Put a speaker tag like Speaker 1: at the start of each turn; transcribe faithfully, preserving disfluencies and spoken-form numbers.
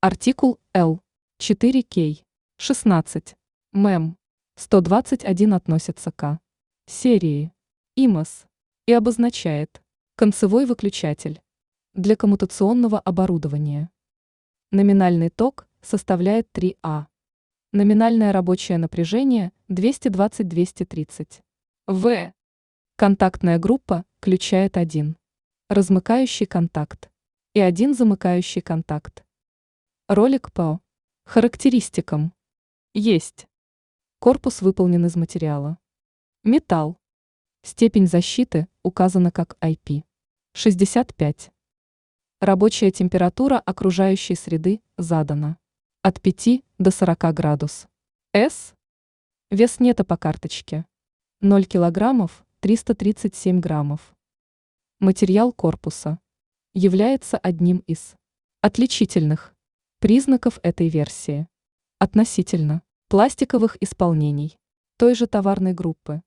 Speaker 1: Артикул Л. четыре кей. шестнадцать. Мэм. сто двадцать один относится к серии ИМОС и обозначает концевой выключатель для коммутационного оборудования. Номинальный ток составляет три А. Номинальное рабочее напряжение двести двадцать — двести тридцать вольт. Контактная группа включает один размыкающий контакт и один замыкающий контакт. Ролик по характеристикам. Есть. Корпус выполнен из материала металл. Степень защиты указана как ай пи шестьдесят пять. Рабочая температура окружающей среды задана от пяти до сорока градусов. С. Вес нета по карточке ноль килограммов триста тридцать семь граммов. Материал корпуса является одним из отличительных признаков этой версии относительно пластиковых исполнений той же товарной группы.